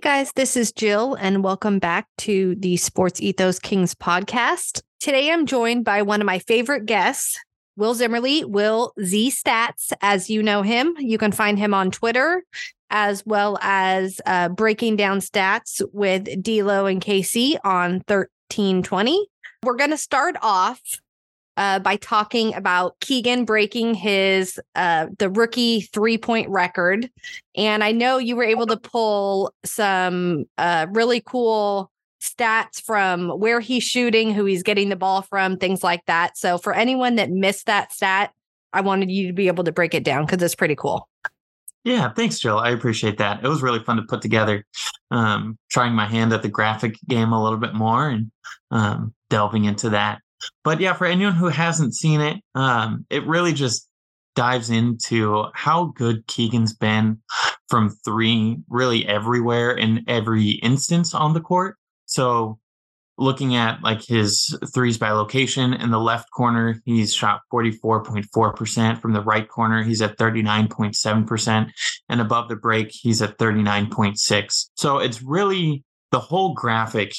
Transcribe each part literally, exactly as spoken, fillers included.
guys, this is Jill, and welcome back to the Sports Ethos Kings podcast. Today, I'm joined by one of my favorite guests, Will Zimmerly, Will Z Stats, as you know him. You can find him on Twitter, as well as uh, breaking down stats with D-Lo and K C on thirteen twenty. We're going to start off uh, by talking about Keegan breaking his uh, the rookie three-point record. And I know you were able to pull some uh, really cool stats from where he's shooting, who he's getting the ball from, things like that. So for anyone that missed that stat, I wanted you to be able to break it down because it's pretty cool. Yeah, thanks, Jill. I appreciate that. It was really fun to put together, um, trying my hand at the graphic game a little bit more and um, delving into that. But yeah, for anyone who hasn't seen it, um, it really just dives into how good Keegan's been from three, really everywhere in every instance on the court. So looking at like his threes by location, in the left corner, he's shot forty-four point four percent. From the right corner, he's at thirty-nine point seven percent. And above the break, he's at thirty-nine point six. So it's really, the whole graphic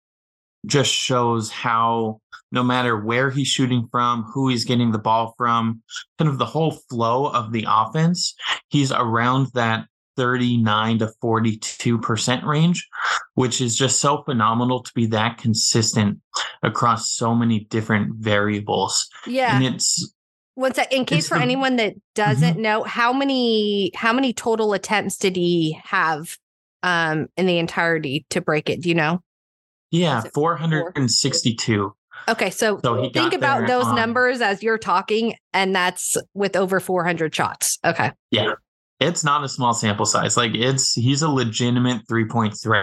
just shows how no matter where he's shooting from, who he's getting the ball from, kind of the whole flow of the offense, he's around that thirty-nine to forty-two percent range, which is just so phenomenal to be that consistent across so many different variables. Yeah. And it's What's that? In case for the, anyone that doesn't mm-hmm. know, how many how many total attempts did he have um, in the entirety to break it? Do you know? Yeah, four hundred sixty-two. Okay, so, so think about those on, numbers as you're talking, and that's with over four hundred shots. Okay. Yeah. It's not a small sample size. Like it's, he's a legitimate three-point threat.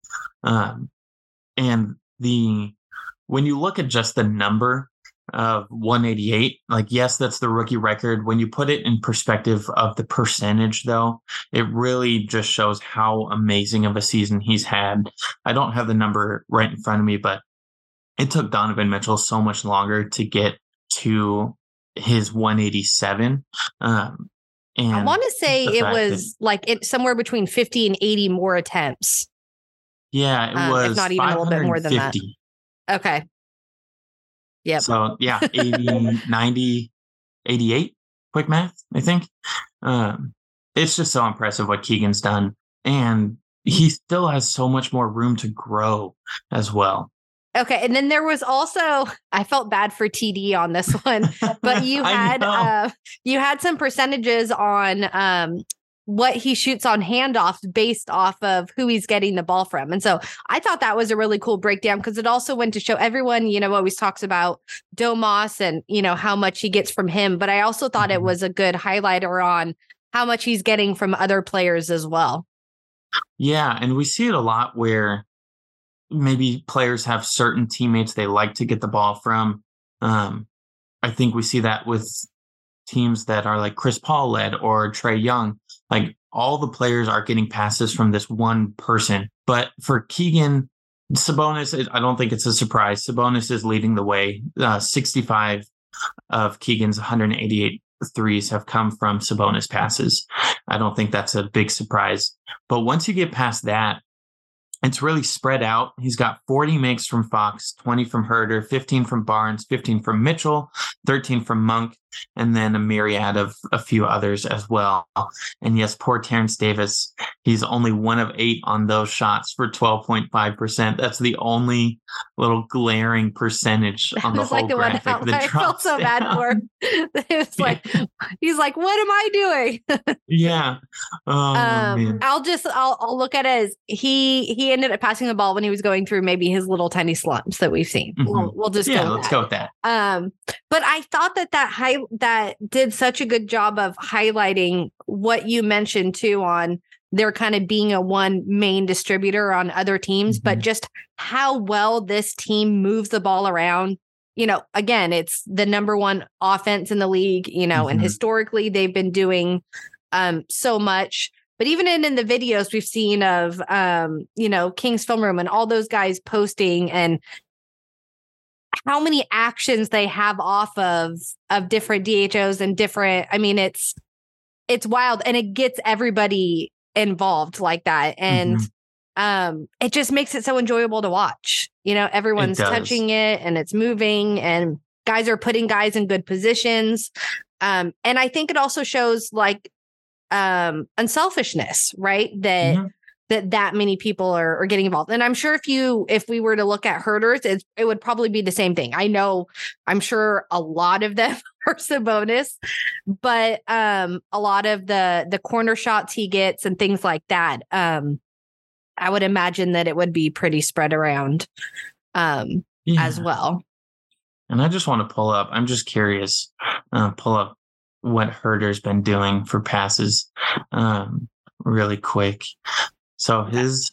Um, and the, when you look at just the number of one eighty-eight, like, yes, that's the rookie record. When you put it in perspective of the percentage, though, it really just shows how amazing of a season he's had. I don't have the number right in front of me, but it took Donovan Mitchell so much longer to get to his one eighty-seven. Um, And I want to say it was that, like it somewhere between fifty and eighty more attempts. Yeah, it um, was if not even a little bit more than that. Okay. Yeah. So yeah, eighty, ninety, eighty-eight, quick math, I think. Um, it's just so impressive what Keegan's done. And he still has so much more room to grow as well. Okay, and then there was also, I felt bad for T D on this one, but you had uh, you had some percentages on um, what he shoots on handoffs based off of who he's getting the ball from. And so I thought that was a really cool breakdown because it also went to show everyone, you know, always talks about Domas and, you know, how much he gets from him. But I also thought it was a good highlighter on how much he's getting from other players as well. Yeah, and we see it a lot where maybe players have certain teammates they like to get the ball from. Um, I think we see that with teams that are like Chris Paul led or Trae Young. Like all the players are getting passes from this one person. But for Keegan, Sabonis, I don't think it's a surprise. Sabonis is leading the way. Uh, sixty-five of Keegan's one hundred eighty-eight threes have come from Sabonis passes. I don't think that's a big surprise. But once you get past that, it's really spread out. He's got forty makes from Fox, twenty from Herder, fifteen from Barnes, fifteen from Mitchell, thirteen from Monk, and then a myriad of a few others as well. And yes, poor Terrence Davis, he's only one of eight on those shots for twelve point five percent. That's the only little glaring percentage on the whole like the graphic. One that I felt so down. bad for. It was like, he's like, what am I doing? Yeah. Oh, um, man. I'll just, I'll, I'll look at it as he, he ended up passing the ball when he was going through maybe his little tiny slumps that we've seen. Mm-hmm. We'll, we'll just yeah, go let's that. go with that. Um, but I thought that that high, that did such a good job of highlighting what you mentioned too on there kind of being a one main distributor on other teams, mm-hmm. but just how well this team moves the ball around. You know, again, it's the number one offense in the league, you know, mm-hmm. and historically they've been doing um, so much. But even in, in the videos we've seen of, um, you know, King's Film Room and all those guys posting and how many actions they have off of of different D H Os and different. I mean, it's it's wild, and it gets everybody involved like that. And mm-hmm. um, it just makes it so enjoyable to watch. You know, everyone's touching it and it's moving and guys are putting guys in good positions. Um, and I think it also shows like um, unselfishness, right? That mm-hmm. that that many people are, are getting involved. And I'm sure if you if we were to look at herders, it's, it would probably be the same thing. I know, I'm sure a lot of them are Sabonis, but um, a lot of the the corner shots he gets and things like that, um, I would imagine that it would be pretty spread around um, yeah. as well. And I just want to pull up, I'm just curious, uh, pull up what Herder's been doing for passes um, really quick. So his,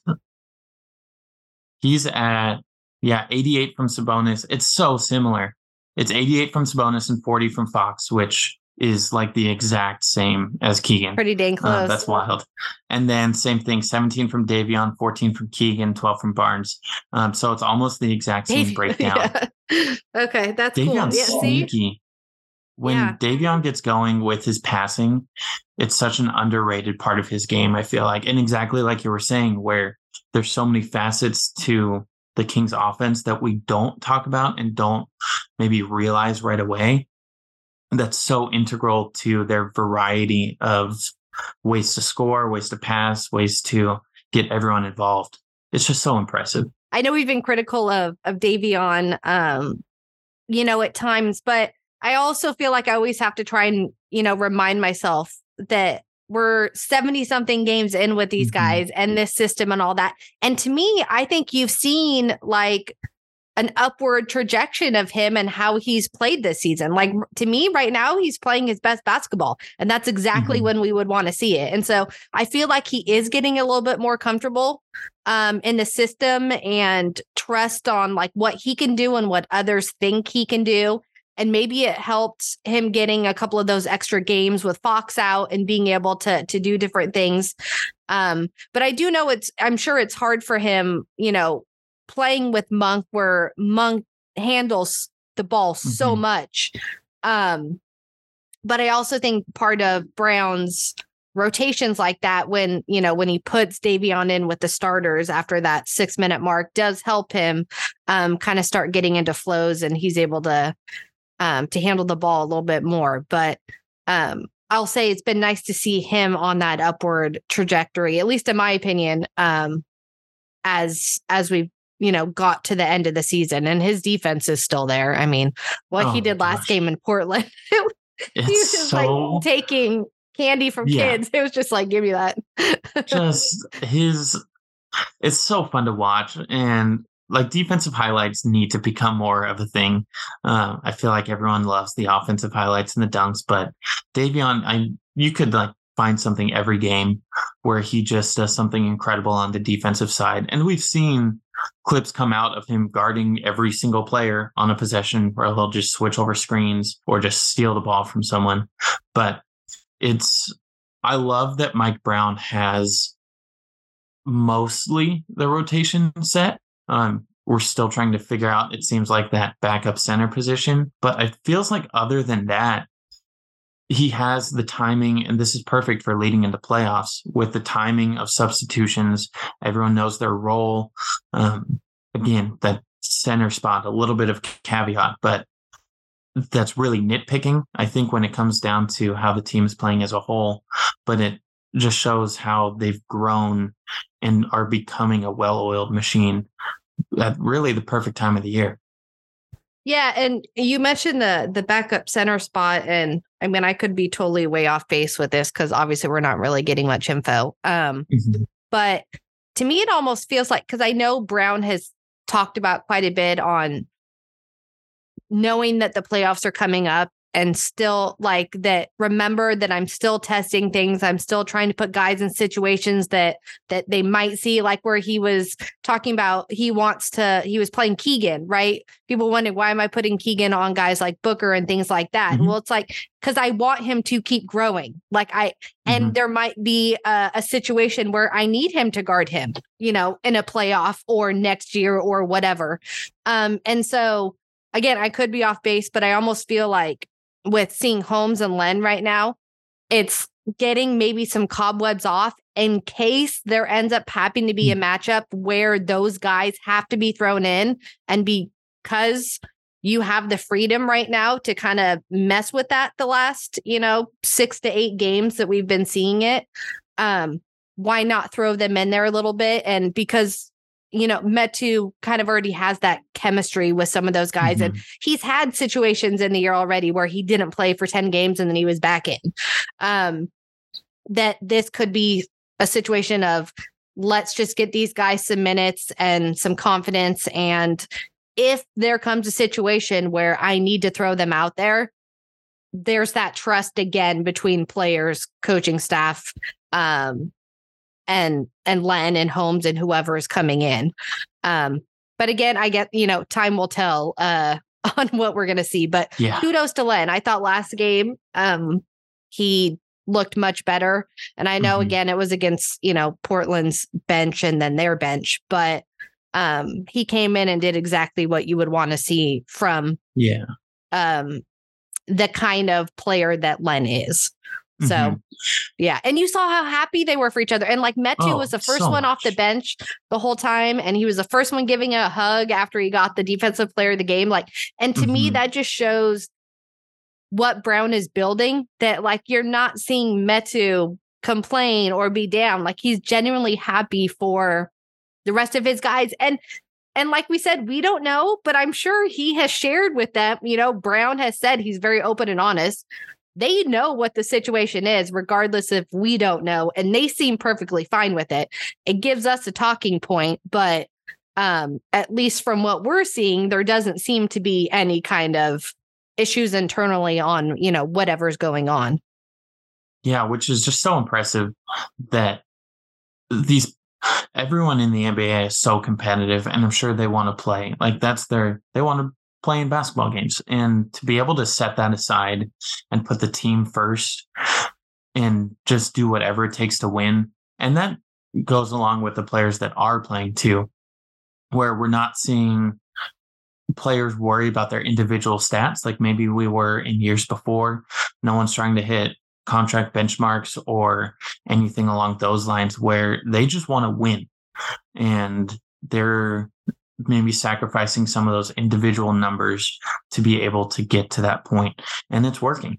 he's at, yeah, eighty-eight from Sabonis. It's so similar. It's eighty-eight from Sabonis and forty from Fox, which is like the exact same as Keegan. Pretty dang close. Uh, that's wild. And then same thing, seventeen from Davion, fourteen from Keegan, twelve from Barnes. Um, so it's almost the exact same Dav- breakdown. Yeah. Okay, that's Davion's cool. Yeah, sneaky. see? When yeah. Davion gets going with his passing, it's such an underrated part of his game, I feel like. And exactly like you were saying, where there's so many facets to the Kings offense that we don't talk about and don't maybe realize right away. That's so integral to their variety of ways to score, ways to pass, ways to get everyone involved. It's just so impressive. I know we've been critical of of Davion, um, you know, at times, but I also feel like I always have to try and, you know, remind myself that we're seventy something games in with these mm-hmm. guys and this system and all that. And to me, I think you've seen like an upward trajectory of him and how he's played this season. Like to me right now, he's playing his best basketball, and that's exactly mm-hmm. when we would want to see it. And so I feel like he is getting a little bit more comfortable um, in the system and trust on like what he can do and what others think he can do. And maybe it helped him getting a couple of those extra games with Fox out and being able to, to do different things. Um, but I do know it's, I'm sure it's hard for him, you know, playing with Monk where Monk handles the ball mm-hmm. so much. Um, but I also think part of Brown's rotations like that, when, you know, when he puts Davion in with the starters after that six minute mark, does help him um, kind of start getting into flows, and he's able to, um, to handle the ball a little bit more. But um, I'll say it's been nice to see him on that upward trajectory, at least in my opinion, um, as, as we've, you know, got to the end of the season, and his defense is still there. I mean, what oh, he did last gosh. game in Portland, he was just so, like taking candy from yeah. kids. It was just like, give me that. Just his, it's so fun to watch. And like defensive highlights need to become more of a thing. Uh, I feel like everyone loves the offensive highlights and the dunks, but Davion, I, you could like find something every game where he just does something incredible on the defensive side. And we've seen clips come out of him guarding every single player on a possession where he'll just switch over screens or just steal the ball from someone. But it's, I love that Mike Brown has mostly the rotation set. Um, we're still trying to figure out, it seems like, that backup center position. But it feels like other than that, he has the timing, and this is perfect for leading into playoffs, with the timing of substitutions. Everyone knows their role. Um, again, that center spot, a little bit of caveat, but that's really nitpicking, I think, when it comes down to how the team is playing as a whole. But it just shows how they've grown and are becoming a well-oiled machine at really the perfect time of the year. Yeah, and you mentioned the the backup center spot, and I mean, I could be totally way off base with this because obviously we're not really getting much info. Um, mm-hmm. But to me, it almost feels like, because I know Brown has talked about quite a bit on knowing that the playoffs are coming up, and still like that, remember that I'm still testing things. I'm still trying to put guys in situations that that they might see, like where he was talking about he wants to, he was playing Keegan, right? People wondering, why am I putting Keegan on guys like Booker and things like that? Mm-hmm. Well, it's like, because I want him to keep growing. Like I, mm-hmm. and there might be a, a situation where I need him to guard him, you know, in a playoff or next year or whatever. Um, and so again, I could be off base, but I almost feel like with seeing Holmes and Len right now, it's getting maybe some cobwebs off in case there ends up having to be a matchup where those guys have to be thrown in, and because you have the freedom right now to kind of mess with that the last, you know, six to eight games that we've been seeing it, um, why not throw them in there a little bit? And because, you know, Metu kind of already has that chemistry with some of those guys. Mm-hmm. And he's had situations in the year already where he didn't play for ten games and then he was back in. Um, that this could be a situation of, let's just get these guys some minutes and some confidence. And if there comes a situation where I need to throw them out there, there's that trust again between players, coaching staff, um, and and Len and Holmes and whoever is coming in. Um, but again, I get, you know, time will tell uh, on what we're going to see. But yeah. Kudos to Len. I thought last game um, he looked much better. And I know, mm-hmm. again, it was against, you know, Portland's bench and then their bench. But um, he came in and did exactly what you would want to see from yeah um, the kind of player that Len is. So, mm-hmm. yeah. And you saw how happy they were for each other. And like Metu oh, was the first so one much. off the bench the whole time. And he was the first one giving a hug after he got the defensive player of the game. Like, and to mm-hmm. me, that just shows what Brown is building, that like, you're not seeing Metu complain or be down. Like, he's genuinely happy for the rest of his guys. And, and like we said, we don't know, but I'm sure he has shared with them, you know, Brown has said he's very open and honest. They know what the situation is, regardless if we don't know, and they seem perfectly fine with it. It gives us a talking point, but um, at least from what we're seeing, there doesn't seem to be any kind of issues internally on, you know, whatever's going on. Yeah, which is just so impressive that these everyone in the N B A is so competitive, and I'm sure they want to play. Like, that's their they want to playing basketball games, and to be able to set that aside and put the team first and just do whatever it takes to win. And that goes along with the players that are playing too, where we're not seeing players worry about their individual stats like maybe we were in years before. No one's trying to hit contract benchmarks or anything along those lines, where they just want to win, and they're maybe sacrificing some of those individual numbers to be able to get to that point, and it's working.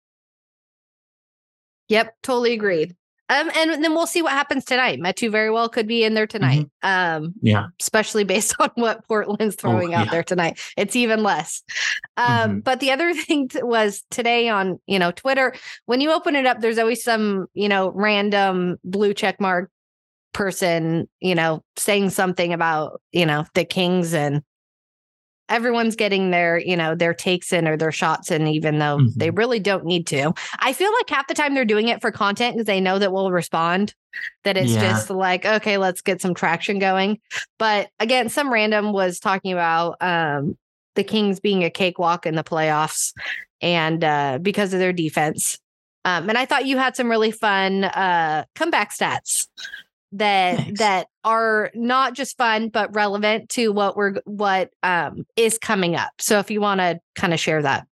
Yep, totally agreed. Um, and then we'll see what happens tonight. Metu very well could be in there tonight. Mm-hmm. Um, yeah, especially based on what Portland's throwing oh, out yeah. there tonight. It's even less. Um, mm-hmm. But the other thing was today on, you know, Twitter, when you open it up, there's always some, you know, random blue check mark person, you know, saying something about, you know, the Kings, and everyone's getting their, you know, their takes in or their shots in, even though mm-hmm. they really don't need to. I feel like half the time they're doing it for content because they know that we'll respond, that it's yeah. just like, okay, let's get some traction going. But again, some random was talking about um, the Kings being a cakewalk in the playoffs, and uh, because of their defense. Um, and I thought you had some really fun uh, comeback stats that Thanks. that are not just fun but relevant to what we're what um is coming up. So if you want to kind of share that.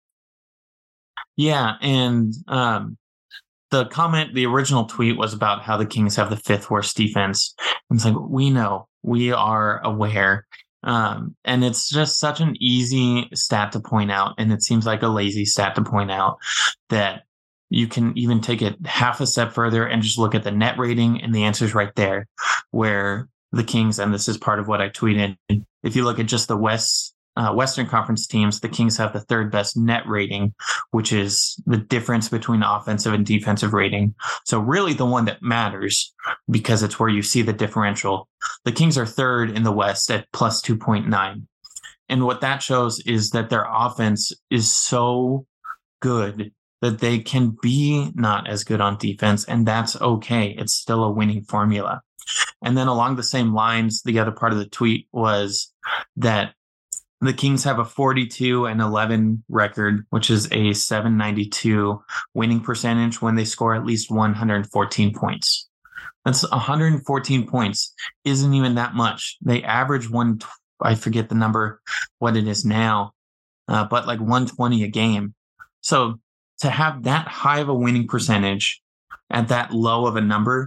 Yeah, and um the comment, the original tweet was about how the Kings have the fifth worst defense. And it's like, we know, we are aware. Um, and it's just such an easy stat to point out, and it seems like a lazy stat to point out, that you can even take it half a step further and just look at the net rating, and the answer's right there, where the Kings, and this is part of what I tweeted, if you look at just the West uh, Western Conference teams, the Kings have the third best net rating, which is the difference between offensive and defensive rating. So really the one that matters, because it's where you see the differential. The Kings are third in the West at plus two point nine. And what that shows is that their offense is so good that they can be not as good on defense, and that's okay. It's still a winning formula. And then along the same lines, the other part of the tweet was that the Kings have a forty-two and eleven record, which is a seven ninety-two winning percentage when they score at least one hundred fourteen points. That's one hundred fourteen points. Isn't even that much. They average one, I forget the number, what it is now, uh, but like one twenty a game. So to have that high of a winning percentage at that low of a number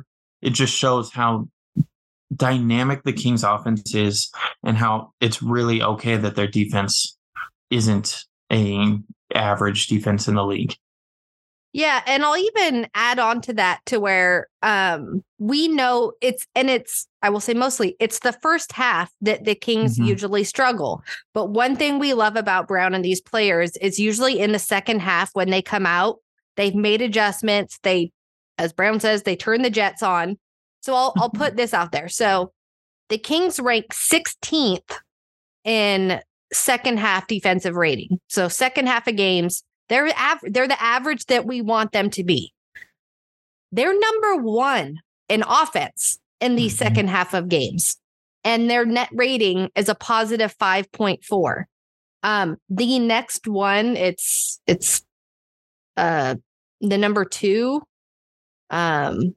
it just shows how dynamic the Kings offense is and how it's really okay that their defense isn't a average defense in the league. Yeah, and I'll even add on to that to where um, we know it's, and it's, I will say mostly, it's the first half that the Kings mm-hmm. usually struggle. But one thing we love about Brown and these players is usually in the second half when they come out, they've made adjustments. They, as Brown says, they turn the jets on. So I'll I'll put this out there. So the Kings rank sixteenth in second half defensive rating. So second half of games, They're av- they're the average that we want them to be. They're number one in offense in the mm-hmm. second half of games, and their net rating is a positive five point four. Um, the next one, it's it's uh the number two, um,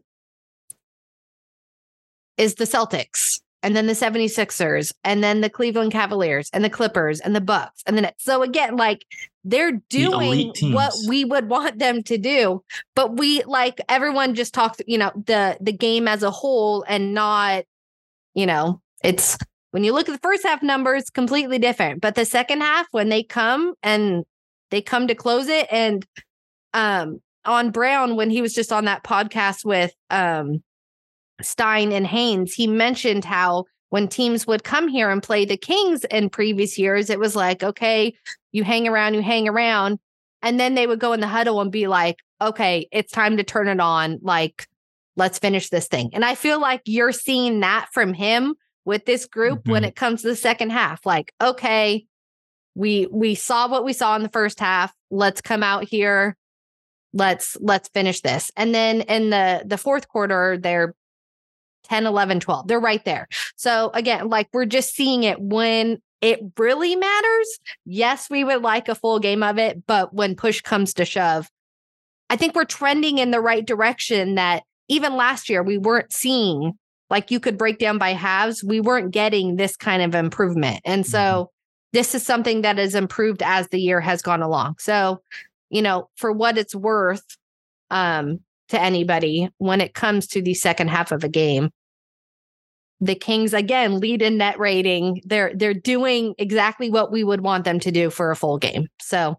is the Celtics. And then the seventy-sixers, and then the Cleveland Cavaliers, and the Clippers, and the Bucks. And then, so again, like they're doing the what we would want them to do. But we, like, everyone just talks, you know, the, the game as a whole and not, you know, it's when you look at the first half numbers, completely different. But the second half, when they come and they come to close it, and um, on Brown, when he was just on that podcast with, um, Stein and Haynes, he mentioned how when teams would come here and play the Kings in previous years, it was like, okay, you hang around, you hang around. And then they would go in the huddle and be like, okay, it's time to turn it on. Like, let's finish this thing. And I feel like you're seeing that from him with this group mm-hmm. when it comes to the second half. Like, okay, we we saw what we saw in the first half. Let's come out here. Let's let's finish this. And then in the the fourth quarter, they're ten, eleven, twelve. They're right there. So again, like we're just seeing it when it really matters. Yes, we would like a full game of it, but when push comes to shove, I think we're trending in the right direction that even last year we weren't seeing, like you could break down by halves. We weren't getting this kind of improvement. And so mm-hmm. this is something that has improved as the year has gone along. So, you know, for what it's worth, um, to anybody when it comes to the second half of a game, the Kings again lead in net rating. They're they're doing exactly what we would want them to do for a full game. So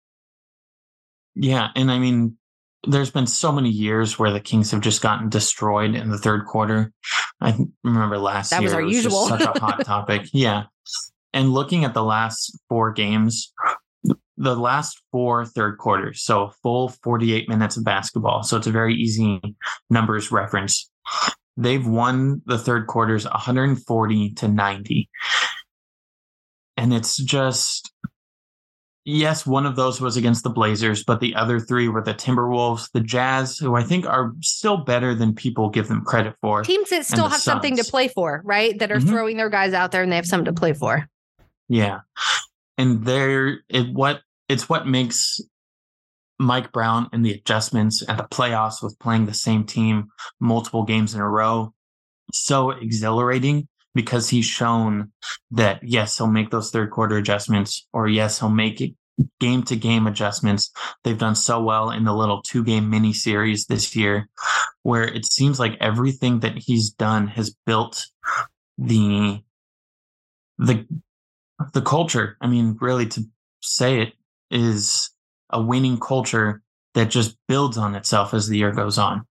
yeah, and I mean, there's been so many years where the Kings have just gotten destroyed in the third quarter. I remember last that year was our it was usual. just such a hot topic. Yeah, and looking at the last four games, the last four third quarters, so a full forty-eight minutes of basketball. So it's a very easy numbers reference. They've won the third quarters one hundred forty to ninety. And it's just, yes, one of those was against the Blazers, but the other three were the Timberwolves, the Jazz, who I think are still better than people give them credit for. Teams that still have Suns. Something to play for, right? That are mm-hmm. throwing their guys out there and they have something to play for. Yeah. And they're, it, what, it's what makes Mike Brown and the adjustments and the playoffs with playing the same team multiple games in a row so exhilarating, because he's shown that, yes, he'll make those third quarter adjustments, or yes, he'll make it game to game adjustments. They've done so well in the little two game mini series this year, where it seems like everything that he's done has built the, the, the culture. I mean, really, to say it, is a winning culture that just builds on itself as the year goes on.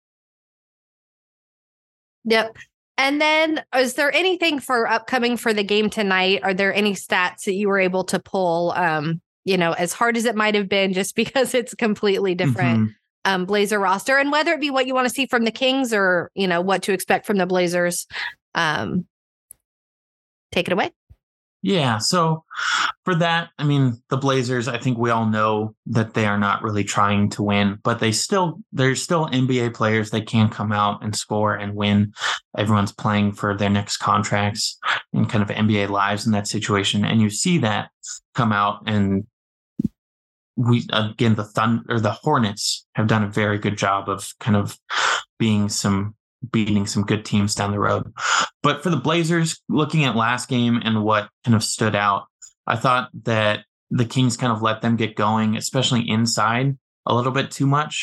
Yep. And then is there anything for upcoming for the game tonight? Are there any stats that you were able to pull, um, you know, as hard as it might have been, just because it's completely different mm-hmm. um, Blazer roster, and whether it be what you want to see from the Kings or, you know, what to expect from the Blazers, um, take it away. Yeah. So for that, I mean, the Blazers, I think we all know that they are not really trying to win, but they still, they're still N B A players. They can come out and score and win. Everyone's playing for their next contracts and kind of N B A lives in that situation. And you see that come out, and we, again, the Thunder or the Hornets have done a very good job of kind of being some beating some good teams down the road. But for the Blazers, looking at last game and what kind of stood out, I thought that the Kings kind of let them get going, especially inside, a little bit too much.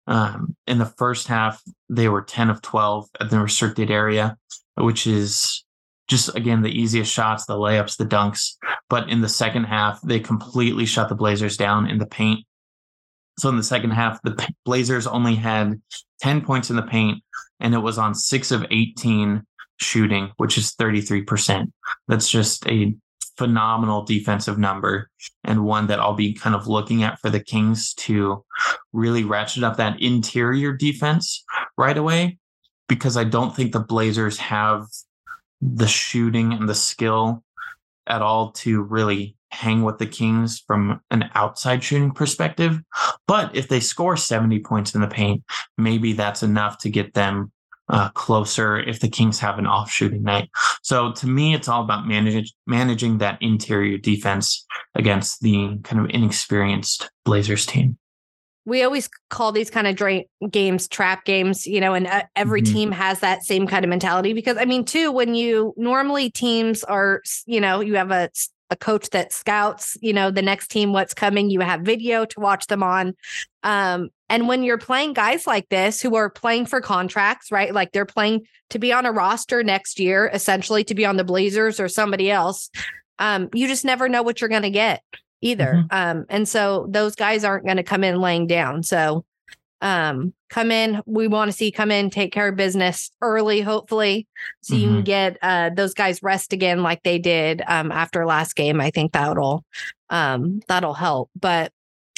Um, in the first half, they were ten of twelve at the restricted area, which is just, again, the easiest shots, the layups, the dunks. But in the second half, they completely shut the Blazers down in the paint. So in the second half, the Blazers only had ten points in the paint, and it was on six of eighteen shooting, which is thirty-three percent. That's just a phenomenal defensive number, and one that I'll be kind of looking at for the Kings to really ratchet up that interior defense right away, because I don't think the Blazers have the shooting and the skill at all to really hang with the Kings from an outside shooting perspective. But if they score seventy points in the paint, maybe that's enough to get them uh, closer if the Kings have an off shooting night. So to me, it's all about managing managing that interior defense against the kind of inexperienced Blazers team. We always call these kind of dra- games trap games, you know, and uh, every mm-hmm. team has that same kind of mentality. Because, I mean, too, when you normally teams are, you know, you have a a coach that scouts, you know, the next team, what's coming, you have video to watch them on. Um, and when you're playing guys like this who are playing for contracts, right? Like they're playing to be on a roster next year, essentially to be on the Blazers or somebody else. Um, you just never know what you're going to get either. Mm-hmm. Um, and so those guys aren't going to come in laying down. So um, come in, we want to see come in, take care of business early, hopefully, so mm-hmm. you can get uh, those guys rest again like they did um, after last game. I think that'll um, that'll help. But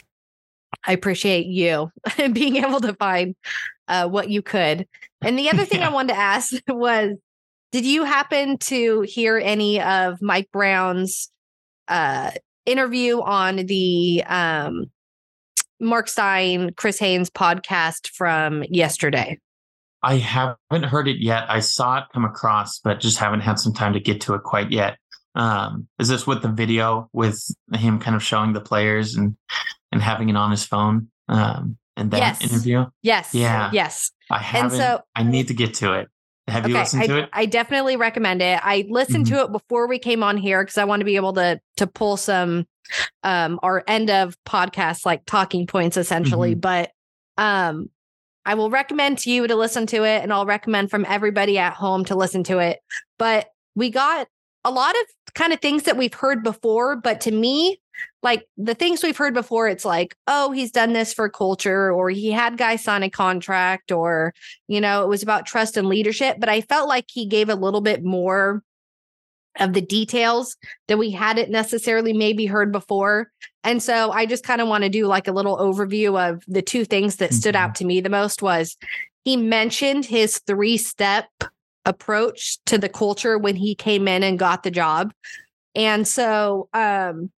I appreciate you being able to find uh, what you could. And the other thing yeah. I wanted to ask was, did you happen to hear any of Mike Brown's uh, interview on the um, Mark Stein, Chris Haynes podcast from yesterday? I haven't heard it yet. I saw it come across, but just haven't had some time to get to it quite yet. Um, is this with the video with him kind of showing the players and, and having it on his phone? Um, and that yes. interview? Yes. Yeah. Yes. I haven't. And so, I need to get to it. Have okay, you listened to I, it? I definitely recommend it. I listened mm-hmm. to it before we came on here because I want to be able to to pull some um our end of podcast like talking points essentially. Mm-hmm. But um I will recommend to you to listen to it, and I'll recommend from everybody at home to listen to it. But we got a lot of kind of things that we've heard before, but to me, like the things we've heard before, it's like, oh, he's done this for culture, or he had guys sign a contract, or, you know, it was about trust and leadership. But I felt like he gave a little bit more of the details that we hadn't necessarily maybe heard before. And so I just kind of want to do like a little overview of the two things that mm-hmm. stood out to me the most. Was he mentioned his three-step approach to the culture when he came in and got the job. And so um,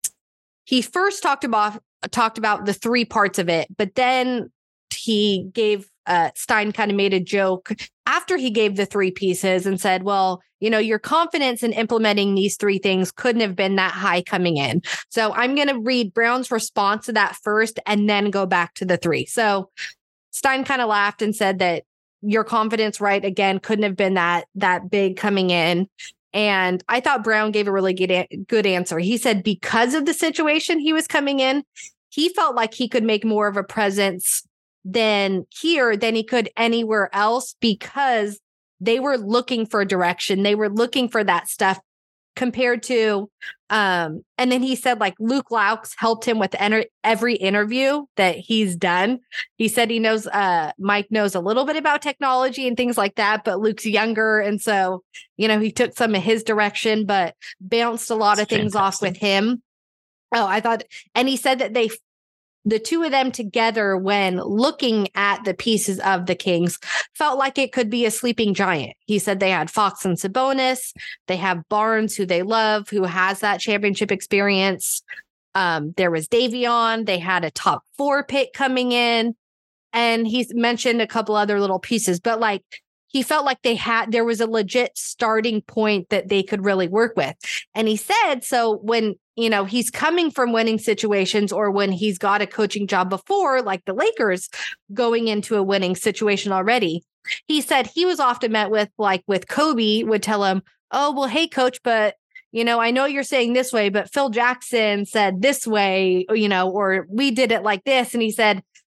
he first talked about talked about the three parts of it, but then he gave uh, Stein kind of made a joke after he gave the three pieces and said, well, you know, your confidence in implementing these three things couldn't have been that high coming in. So I'm going to read Brown's response to that first and then go back to the three. So Stein kind of laughed and said that your confidence, right, again, couldn't have been that that big coming in. And I thought Brown gave a really good, good answer. He said because of the situation he was coming in, he felt like he could make more of a presence than here than he could anywhere else, because they were looking for direction. They were looking for that stuff compared to, um, and then he said like Luke Laux helped him with enter- every interview that he's done. He said he knows, uh, Mike knows a little bit about technology and things like that, but Luke's younger. And so, you know, he took some of his direction, but bounced a lot That's of things fantastic. off with him. Oh, I thought, and he said that they the two of them together, when looking at the pieces of the Kings, felt like it could be a sleeping giant. He said they had Fox and Sabonis. They have Barnes, who they love, who has that championship experience. Um, there was Davion. They had a top four pick coming in. And he's mentioned a couple other little pieces, but like he felt like they had, there was a legit starting point that they could really work with. And he said, so when, you know, he's coming from winning situations, or when he's got a coaching job before, like the Lakers going into a winning situation already, he said he was often met with, like with Kobe would tell him, oh, well, hey, coach, but, you know, I know you're saying this way, but Phil Jackson said this way, you know, or we did it like this. And he said,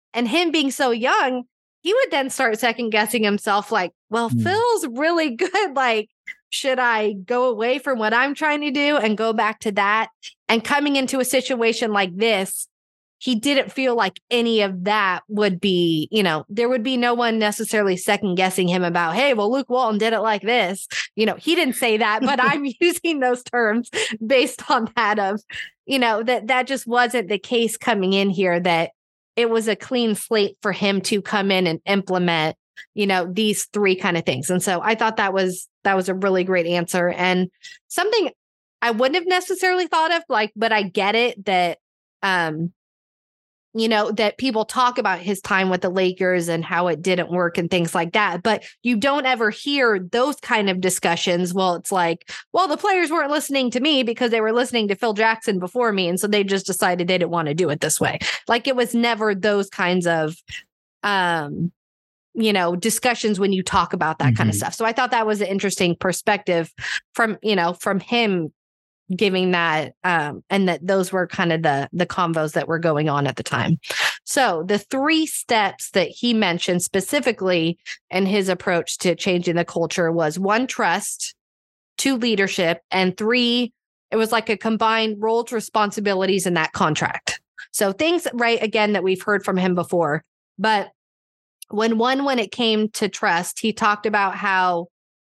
And him being so young, he would then start second guessing himself like, well, mm. Phil's really good. Like, should I go away from what I'm trying to do and go back to that? And coming into a situation like this, he didn't feel like any of that would be, you know, there would be no one necessarily second guessing him about, hey, well, Luke Walton did it like this. You know, he didn't say that, but I'm using those terms based on that of, you know, that that just wasn't the case coming in here, that it was a clean slate for him to come in and implement, you know, these three kind of things. And so I thought that was, that was a really great answer and something I wouldn't have necessarily thought of, like, but I get it that, um, you know, that people talk about his time with the Lakers and how it didn't work and things like that. But you don't ever hear those kind of discussions. Well, it's like, well, the players weren't listening to me because they were listening to Phil Jackson before me. And so they just decided they didn't want to do it this way. Like it was never those kinds of, um, you know, discussions when you talk about that mm-hmm. kind of stuff. So I thought that was an interesting perspective from, you know, from him giving that, um, and that those were kind of the the convos that were going on at the time. So the three steps that he mentioned specifically in his approach to changing the culture was one, trust, two, leadership, and three, it was like a combined roles, responsibilities in that contract. So things, right, again, that we've heard from him before. But when one, when it came to trust, he talked about how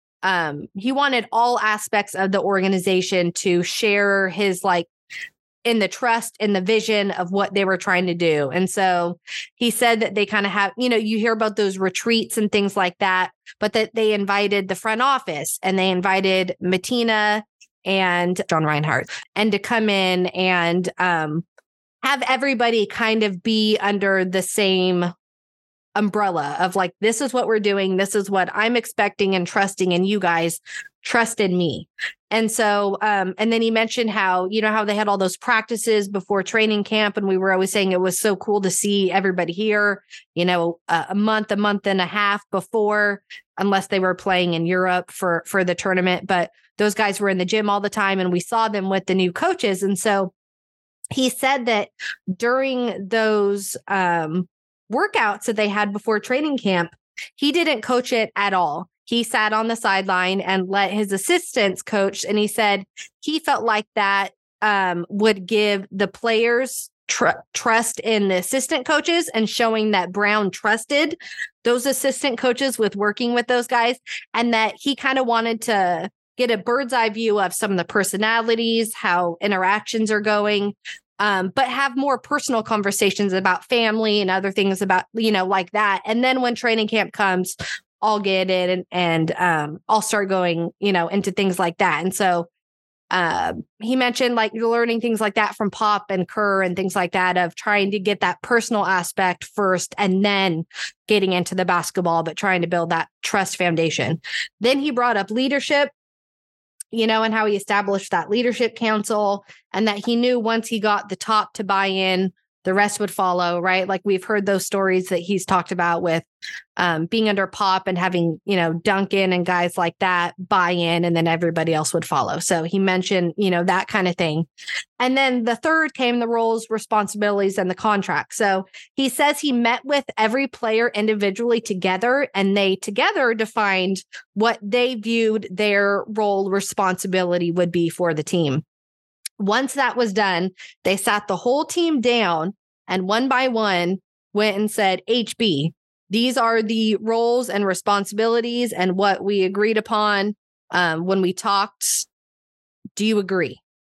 Um, he wanted all aspects of the organization to share his, like, in the trust and the vision of what they were trying to do. And so he said that they kind of have, you know, you hear about those retreats and things like that, but that they invited the front office and they invited Matina and John Reinhardt and to come in and um, have everybody kind of be under the same umbrella of like, this is what we're doing. This is what I'm expecting and trusting, and you guys trust in me. And so, um, and then he mentioned how, you know, how they had all those practices before training camp. And we were always saying it was so cool to see everybody here, you know, a, a month, a month and a half before, unless they were playing in Europe for, for the tournament. But those guys were in the gym all the time and we saw them with the new coaches. And so he said that during those, um, workouts that they had before training camp, he didn't coach it at all. He sat on the sideline and let his assistants coach. And he said he felt like that um, would give the players tr- trust in the assistant coaches and showing that Brown trusted those assistant coaches with working with those guys. And that he kind of wanted to get a bird's eye view of some of the personalities, how interactions are going. Um, but have more personal conversations about family and other things about, you know, like that. And then when training camp comes, I'll get it and, and um, I'll start going, you know, into things like that. And so uh, he mentioned like learning things like that from Pop and Kerr and things like that, of trying to get that personal aspect first and then getting into the basketball, but trying to build that trust foundation. Then he brought up leadership, you know, and how he established that leadership council, and that he knew once he got the top to buy in, the rest would follow, right? Like we've heard those stories that he's talked about with um, being under Pop and having, you know, Duncan and guys like that buy in, and then everybody else would follow. So he mentioned, you know, that kind of thing. And then the third came the roles, responsibilities, and the contract. So he says he met with every player individually together, and they together defined what they viewed their role responsibility would be for the team. Once that was done, they sat the whole team down and one by one went and said, H B, these are the roles and responsibilities and what we agreed upon um, when we talked. Do you agree?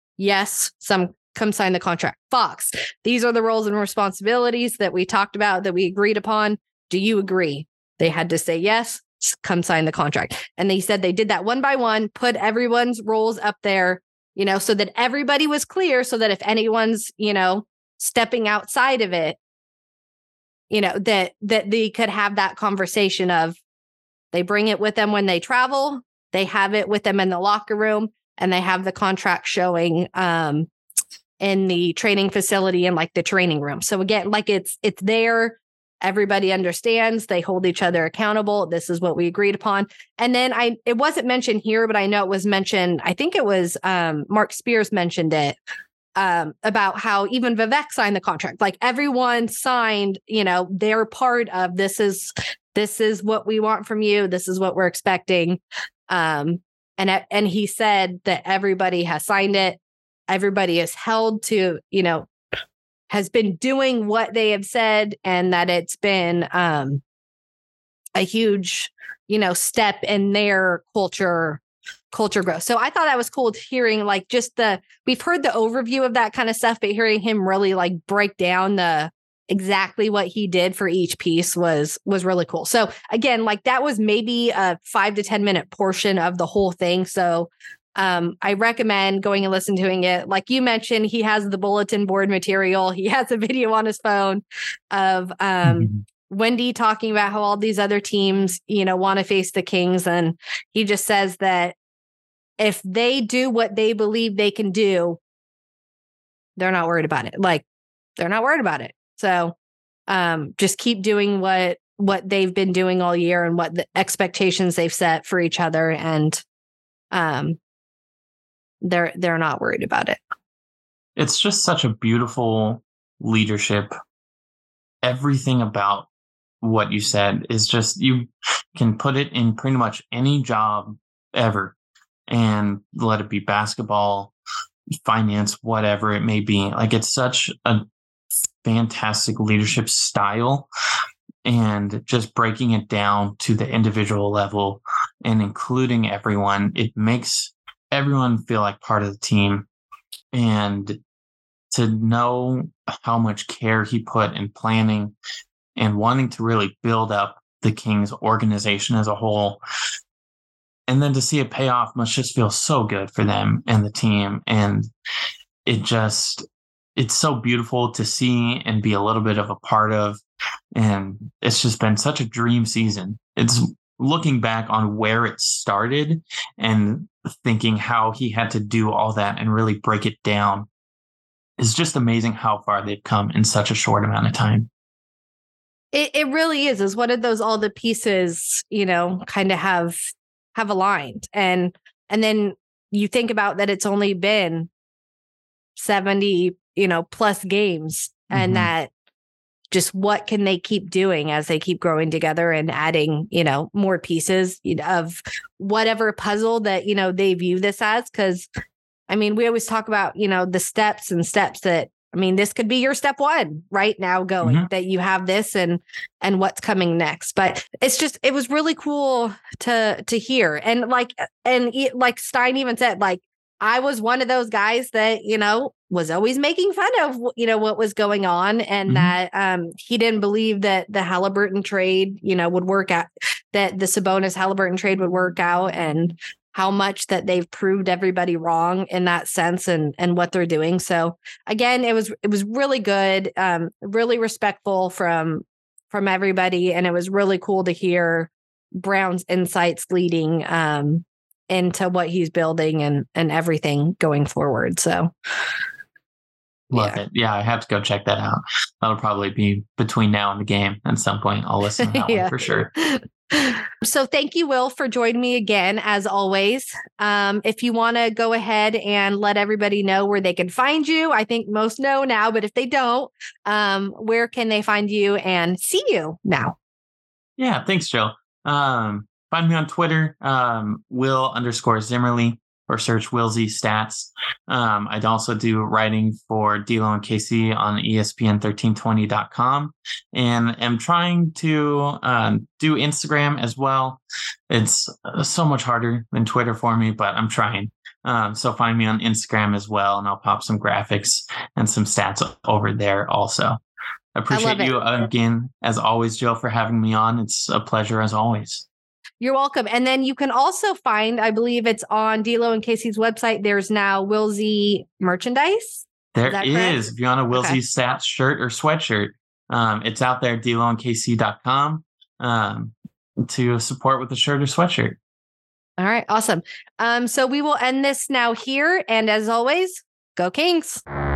Yes. Some come sign the contract. Fox, these are the roles and responsibilities that we talked about, that we agreed upon. Do you agree? They had to say yes, come sign the contract. And they said they did that one by one, put everyone's roles up there, you know, so that everybody was clear, so that if anyone's, you know, stepping outside of it, you know, that that they could have that conversation of, they bring it with them when they travel, they have it with them in the locker room, and they have the contract showing um, in the training facility and like the training room. So again, like it's it's there. Everybody understands. They hold each other accountable. This is what we agreed upon. And then I, it wasn't mentioned here, but I know it was mentioned. I think it was um, Mark Spears mentioned it um, about how even Vivek signed the contract. Like everyone signed, you know, they're part of this is this is what we want from you. This is what we're expecting. Um, and and he said that everybody has signed it. Everybody is held to, you know, has been doing what they have said, and that it's been um, a huge, you know, step in their culture culture growth. So I thought that was cool hearing like just the, we've heard the overview of that kind of stuff, but hearing him really like break down the exactly what he did for each piece was, was really cool. So again, like that was maybe a five to ten minute portion of the whole thing. So um, I recommend going and listening to it. Like you mentioned, he has the bulletin board material. He has a video on his phone of um, mm-hmm. Wendy talking about how all these other teams, you know, want to face the Kings. And he just says that if they do what they believe they can do, they're not worried about it. Like they're not worried about it. So um, just keep doing what, what they've been doing all year and what the expectations they've set for each other. And um, they're, they're not worried about it. It's just such a beautiful leadership. Everything about what you said is just, you can put it in pretty much any job ever and let it be basketball, finance, whatever it may be. Like it's such a fantastic leadership style, and just breaking it down to the individual level and including everyone, it makes everyone feel like part of the team. And to know how much care he put in planning and wanting to really build up the Kings organization as a whole. And then to see it pay off must just feel so good for them and the team. And it just, it's so beautiful to see and be a little bit of a part of. And it's just been such a dream season. It's looking back on where it started and thinking how he had to do all that and really break it down. It's just amazing how far they've come in such a short amount of time. It it really is, is what did those, all the pieces, you know, kind of have, have aligned. And, and then you think about that it's only been seventy, you know, plus games, and mm-hmm. that just what can they keep doing as they keep growing together and adding, you know, more pieces of whatever puzzle that, you know, they view this as. Cause I mean, we always talk about, you know, the steps and steps that, I mean, this could be your step one right now going, mm-hmm. that you have this and, and what's coming next. But it's just, it was really cool to, to hear. And like, and like Stein even said, like, I was one of those guys that, you know, was always making fun of, you know, what was going on, and mm-hmm. that um, he didn't believe that the Halliburton trade, you know, would work out, that the Sabonis Halliburton trade would work out, and how much that they've proved everybody wrong in that sense, and, and what they're doing. So again, it was, it was really good, um, really respectful from, from everybody. And it was really cool to hear Brown's insights leading um, into what he's building and, and everything going forward. So love yeah. it. Yeah, I have to go check that out. That'll probably be between now and the game at some point. I'll listen to that yeah. one for sure. So thank you, Will, for joining me again, as always. Um, if you want to go ahead and let everybody know where they can find you, I think most know now, but if they don't, um, where can they find you and see you now? Yeah, thanks, Jill. Um, find me on Twitter, um, Will underscore Zimmerly, or search Will Z Stats. Um, I'd also do writing for D-Lo and K C on E S P N thirteen twenty dot com, and am trying to um, do Instagram as well. It's uh, so much harder than Twitter for me, but I'm trying. Um, so find me on Instagram as well, and I'll pop some graphics and some stats over there also. I appreciate I you again, as always, Jill, for having me on. It's a pleasure as always. You're welcome. And then you can also find, I believe it's on D-Lo and Casey's website, there's now Will Z merchandise. There is. If you want a Will okay. Z Stats shirt or sweatshirt, um, it's out there at D Lo and K C dot com um, to support with a shirt or sweatshirt. All right. Awesome. Um, so we will end this now here. And as always, go Kings.